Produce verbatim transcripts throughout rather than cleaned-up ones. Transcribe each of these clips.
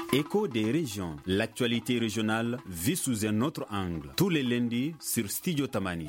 Écho des régions, l'actualité régionale vue sous un autre angle. Tous les lundis sur Studio Tamani.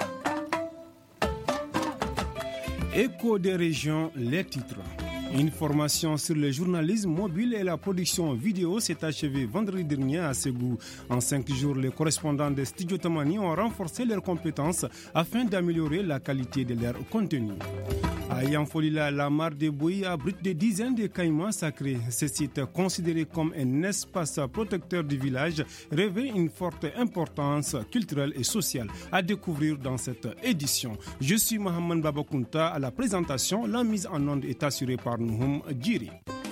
Écho des régions, les titres. Une formation sur le journalisme mobile et la production vidéo s'est achevée vendredi dernier à Ségou. En cinq jours, les correspondants de Studio Tamani ont renforcé leurs compétences afin d'améliorer la qualité de leur contenu. À Yanfolila, la mare de Bouy abrite des dizaines de caïmans sacrés. Ce site, considéré comme un espace protecteur du village, revêt une forte importance culturelle et sociale à découvrir dans cette édition. Je suis Mohamed Babakunta à la présentation. La mise en onde est assurée par Nouhoum Djiri.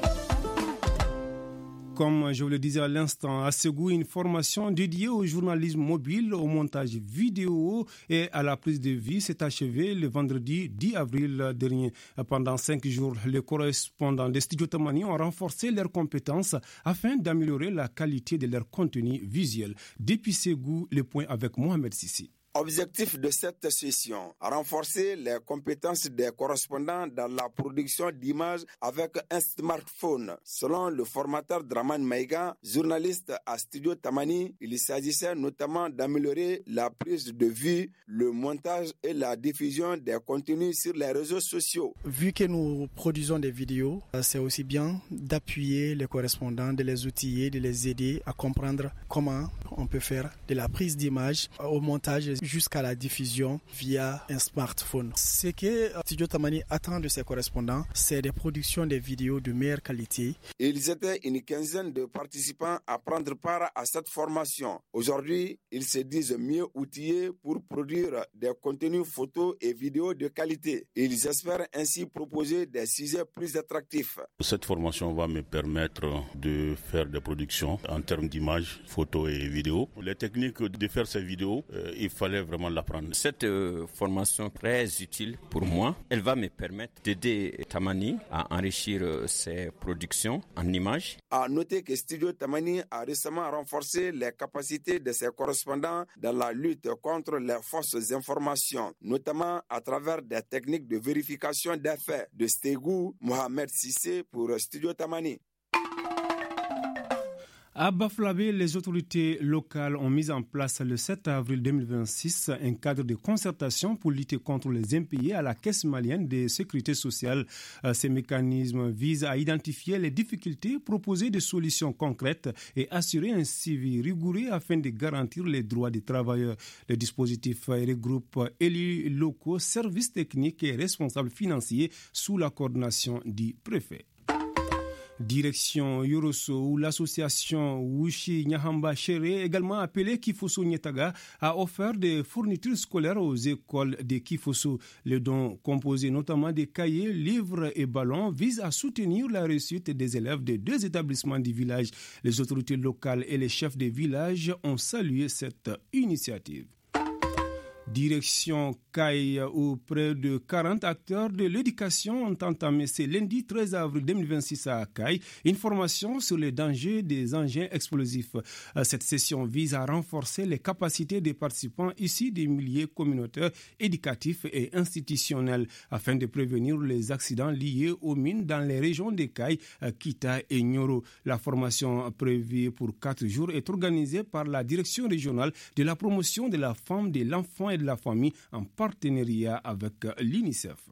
Comme je vous le disais à l'instant, à Ségou, une formation dédiée au journalisme mobile, au montage vidéo et à la prise de vie s'est achevée le vendredi dix avril dernier. Pendant cinq jours, les correspondants des Studios Tamani ont renforcé leurs compétences afin d'améliorer la qualité de leur contenu visuel. Depuis Ségou, le point avec Mohamed Sissi. Objectif de cette session, renforcer les compétences des correspondants dans la production d'images avec un smartphone. Selon le formateur Draman Maïga, journaliste à Studio Tamani, il s'agissait notamment d'améliorer la prise de vue, le montage et la diffusion des contenus sur les réseaux sociaux. Vu que nous produisons des vidéos, c'est aussi bien d'appuyer les correspondants, de les outiller, de les aider à comprendre comment on peut faire de la prise d'image au montage jusqu'à la diffusion via un smartphone. Ce que Studio Tamani attend de ses correspondants, c'est des productions de vidéos de meilleure qualité. Ils étaient une quinzaine de participants à prendre part à cette formation. Aujourd'hui, ils se disent mieux outillés pour produire des contenus photos et vidéos de qualité. Ils espèrent ainsi proposer des sujets plus attractifs. Cette formation va me permettre de faire des productions en termes d'images, photos et vidéos. Les techniques de faire ces vidéos, euh, il fallait vraiment l'apprendre. Cette euh, formation très utile pour moi, elle va me permettre d'aider Tamani à enrichir euh, ses productions en images. À noter que Studio Tamani a récemment renforcé les capacités de ses correspondants dans la lutte contre les fausses informations, notamment à travers des techniques de vérification des faits. De Ségou, Mohamed Sissé pour Studio Tamani. À Bafoussam, les autorités locales ont mis en place le sept avril deux mille vingt-six un cadre de concertation pour lutter contre les impayés à la Caisse malienne de sécurité sociale. Ces mécanismes visent à identifier les difficultés, proposer des solutions concrètes et assurer un suivi rigoureux afin de garantir les droits des travailleurs. Le dispositif regroupe élus locaux, services techniques et responsables financiers sous la coordination du préfet. Direction Yoroso, où l'association Wushi Nyahamba Chere, également appelée Kifoso Nyetaga, a offert des fournitures scolaires aux écoles de Kifoso. Le don, composé notamment des cahiers, livres et ballons, vise à soutenir la réussite des élèves des deux établissements du village. Les autorités locales et les chefs des villages ont salué cette initiative. Direction Caille, où près de quarante acteurs de l'éducation ont entamé ce lundi treize avril deux mille vingt-six à Caille une formation sur les dangers des engins explosifs. Cette session vise à renforcer les capacités des participants issus des milieux communautaires, éducatifs et institutionnels afin de prévenir les accidents liés aux mines dans les régions de Caille, Kita et Nyoro. La formation prévue pour quatre jours est organisée par la Direction régionale de la promotion de la femme, de l'enfant et de la famille en partenariat avec l'UNICEF.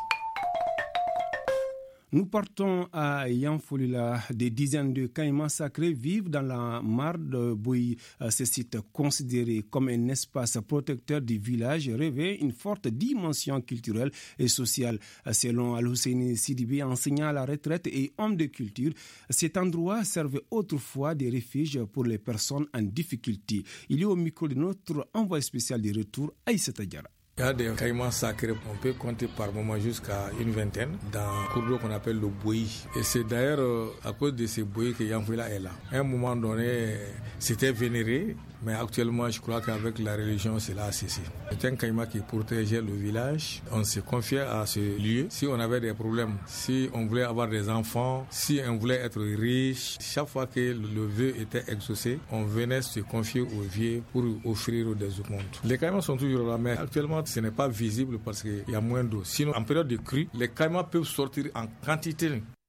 Nous partons à Yanfolila. Des dizaines de caïmans sacrés vivent dans la mare de Bouy. Ce site, considéré comme un espace protecteur du village, revêt une forte dimension culturelle et sociale. Selon Al-Husseini Sidibi, enseignant à la retraite et homme de culture, cet endroit servait autrefois de refuge pour les personnes en difficulté. Il est au micro de notre envoyé spécial de retour, Aïssata Diarra. Il y a des caïmans sacrés, on peut compter par moment jusqu'à une vingtaine dans un cours d'eau qu'on appelle le bouilli. Et c'est d'ailleurs euh, à cause de ces bouillis que Yanfolila est là. À un moment donné, c'était vénéré, mais actuellement, je crois qu'avec la religion, cela a cessé. C'est un caïman qui protégeait le village. On se confiait à ce lieu. Si on avait des problèmes, si on voulait avoir des enfants, si on voulait être riche, chaque fois que le vœu était exaucé, on venait se confier au vieux pour offrir des augmentes. Les caïmans sont toujours là, mais actuellement, ce n'est pas visible parce qu'il y a moins d'eau. Sinon, en période de crue, les caïmans peuvent sortir en quantité.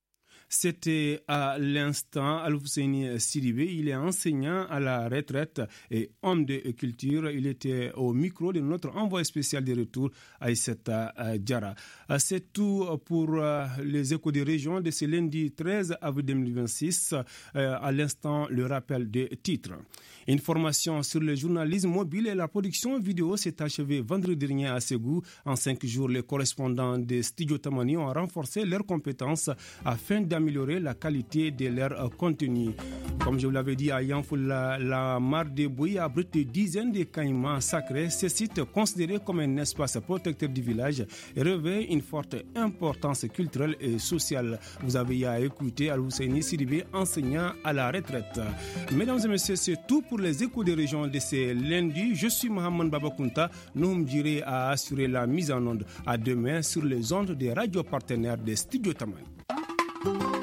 C'était à l'instant Al-Husseini Sidibé. Il est enseignant à la retraite et homme de culture. Il était au micro de notre envoyé spécial de retour, Aïssata Diarra. C'est tout pour les échos des régions de ce lundi treize avril deux mille vingt-six. À l'instant, le rappel des titres. Une formation sur le journalisme mobile et la production vidéo s'est achevée vendredi dernier à Ségou. En cinq jours, les correspondants de Studio Tamani ont renforcé leurs compétences afin d'améliorer la qualité de leur contenu. Comme je vous l'avais dit à Yanfoula, la mare de Bouy abrite des dizaines de caïmans sacrés. Ce site, considéré comme un espace protecteur du village, revêt une forte importance culturelle et sociale. Vous avez à écouter Al-Husseini Sidibé, enseignant à la retraite. Mesdames et messieurs, c'est tout pour les échos des régions de ce lundi. Je suis Mohamed Babakunta. Nous me direz à assurer la mise en onde. À demain sur les ondes des radios partenaires des Studios Tamani.